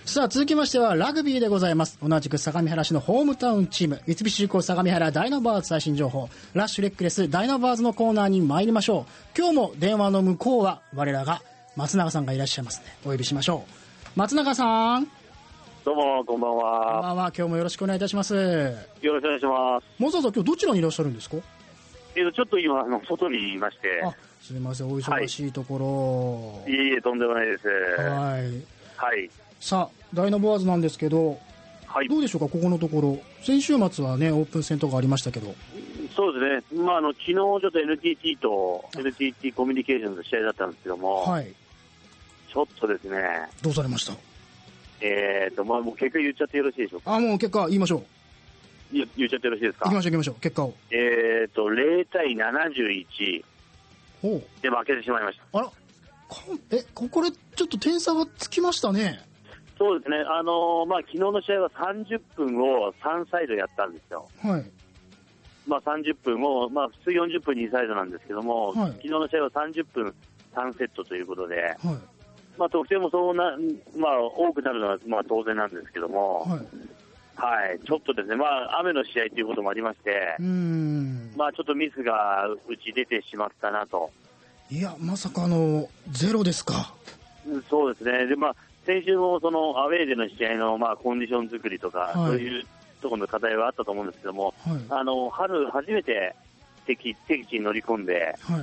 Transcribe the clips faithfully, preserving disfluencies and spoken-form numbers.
さあ続きましてはラグビーでございます。同じく相模原市のホームタウンチーム三菱重工相模原ダイナバーズ最新情報ラッシュレックレスダイナバーズのコーナーに参りましょう。今日も電話の向こうは我らが松永さんがいらっしゃいますね。お呼びしましょう。松永さん、 どうもこんばんは。 こんばんは。今日もよろしくお願いいたします。よろしくお願いします。 松永さん、今日どちらにいらっしゃるんですか？ えーとちょっと今あの外にいまして。 あ、すみません、お忙しいところ、 はい、いえいえとんでもないです。 はいはい。 さあダイナバーズなんですけど、はい、どうでしょうか、ここのところ先週末はねオープン戦とかありましたけど。 そうですね、まあ、あの昨日ちょっと エヌティーティー と エヌティーティー コミュニケーションの試合だったんですけども、はい、ちょっとですね。 どうされました？ えーとまあ、もう結果言っちゃってよろしいでしょうか？ あ、もう結果言いましょう。 言っちゃってよろしいですか？ 行きましょう行きましょう、結果を。 えーとゼロたいななじゅういちで負けてしまいました。 あら、え、ここでちょっと点差はつきましたね。 そうですね、あのーまあ、昨日の試合はさんじゅっぷんをさんサイドやったんですよ。はい。まあ、さんじゅっぷんを、まあ、普通よんじゅっぷんにサイドなんですけども、はい、昨日の試合はさんじゅっぷんさんセットということで、はい、まあ、得点もそうな、まあ、多くなるのは、まあ、当然なんですけども、はいはい、ちょっとですね、まあ、雨の試合ということもありまして、うーん、まあ、ちょっとミスがうち出てしまったなと。 いや、まさかのゼロですか？ そうですね。で、まあ、先週もそのアウェーでの試合の、まあ、コンディション作りとか、はい、そういうところの課題はあったと思うんですけども、はい、あの春初めて敵敵地に乗り込んで、はい、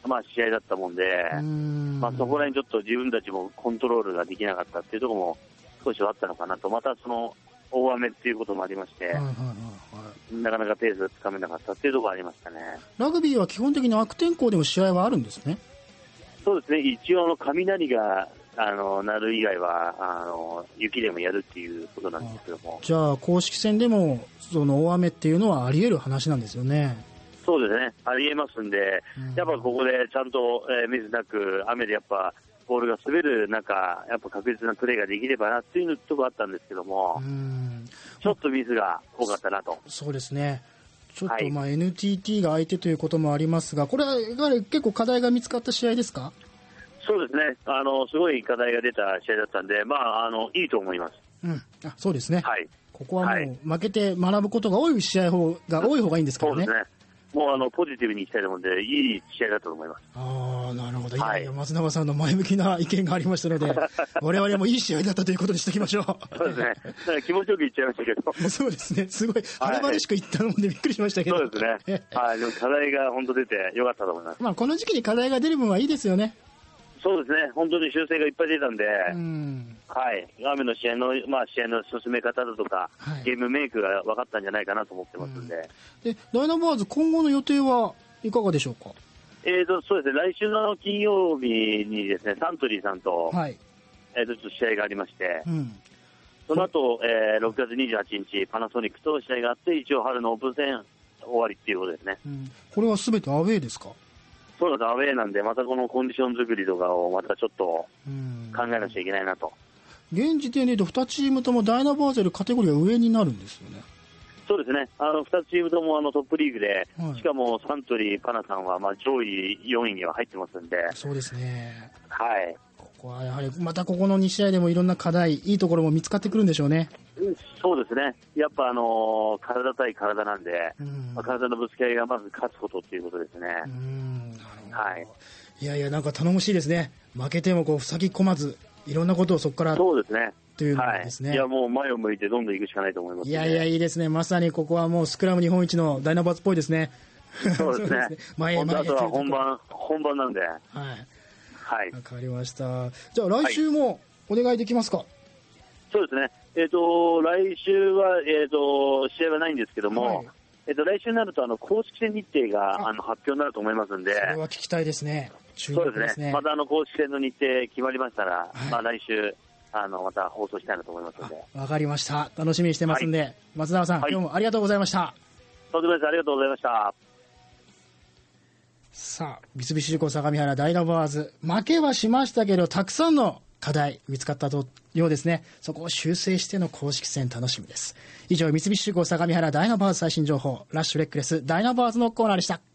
まあ、試合だったもんで、んまあ、そこら辺ちょっと自分たちもコントロールができなかったっていうところも少しはあったのかなと。またその大雨っていうこともありまして、はいはいはいはい、なかなかペースがつかめなかったっていうところがありましたね。 ラグビーは基本的に悪天候でも試合はあるんですね。 そうですね、一応の雷があの鳴る以外はあの雪でもやるっていうことなんですけども。 じゃあ公式戦でもその大雨っていうのはあり得る話なんですよね。 そうですね、ありえますんで、うん、やっぱここでちゃんと、えー、ミスなく雨でやっぱボールが滑る中、やっぱ確実なプレーができればなっていうところあったんですけども、うんちょっとミスが多かったなと。 そうですね。ちょっとまあ エヌティーティー が相手ということもありますが、これはやはり結構課題が見つかった試合ですか？ そうですね。あのすごい課題が出た試合だったんで、まああのいいと思います。 うん、あ、そうですね。はい。ここはもう負けて学ぶことが多い試合方が多い方がいいんですからね。 そうですね。もうあのポジティブにいきたいと思うので、いい試合だと思います。 ああ、なるほど。はい、いや松永さんの前向きな意見がありましたので、我々もいい試合だったということにしておきましょう。 そうですね。だから気持ちよく言っちゃいましたけど。 そうですね。すごい晴れ晴れしく言ったのでびっくりしましたけど。 そうですね。はい。でも課題が本当出てよかったと思います。 まあこの時期に課題が出る分はいいですよね。 そうですね。本当に修正がいっぱい出たんで、うんはい。雨の試合の、まあ試合の進め方だとか、はい、ゲームメイクが分かったんじゃないかなと思ってますんで。 うん、で、ダイナバーズ今後の予定はいかがでしょうか？ えーと、そうですね。来週の金曜日にですね、サントリーさんと、はい、えーと、ちょっと試合がありまして、うん、その後、えー、ろくがつにじゅうはちにちパナソニックと試合があって、一応春のオープン戦終わりっていうことですね。うん、 これは全てアウェーですか？ そうだとアウェーなんで、またこのコンディション作りとかをまたちょっと考えなきゃいけないなと。 現時点で言うとにチームともダイナバーゼルカテゴリーが上になるんですよね。 そうですね。あのにチームともあのトップリーグで、はい、しかもサントリーパナさんはまあ上位よんいには入ってますんで。 そうですね。 はい。 ここはやはりまたここのに試合でもいろんな課題、いいところも見つかってくるんでしょうね。 そうですね。やっぱあのー、体対体なんで、うんまあ、体のぶつけ合いがまず勝つことっていうことですね。うんなるほど。はい。 いやいやなんか頼もしいですね。負けてもこう塞ぎ込まず、いろんなことをそこから。 そうですね。 というのですね、 はい。いやもう前を向いてどんどん行くしかないと思います、ね。 いやいやいいですね。まさにここはもうスクラム日本一のダイナバーズっぽいですね。 そうですね。そうですね前へ前へ。あとは本番本番なんで。はい。 はい。わかりました。じゃあ来週もお願いできますか。はい、 そうですね。えっ、ー、と来週はえっ、ー、と試合はないんですけども、はい、えっ、ー、と来週になるとあの公式戦日程があの発表になると思いますんで。それは聞きたいですね。 注目ですね。そうですね。またあの公式戦の日程決まりましたら、はい、まあ来週。あのまた放送したいなと思いますので。 わかりました。楽しみにしてますんで、はい、松永さん、はい、今日もありがとうございました。 とんでもないです。ありがとうございました。 さあ、三菱重工相模原ダイナバーズ、負けはしましたけど、たくさんの課題見つかったとようですね。そこを修正しての公式戦楽しみです。以上、三菱重工相模原ダイナバーズ最新情報、ラッシュレックレスダイナバーズのコーナーでした。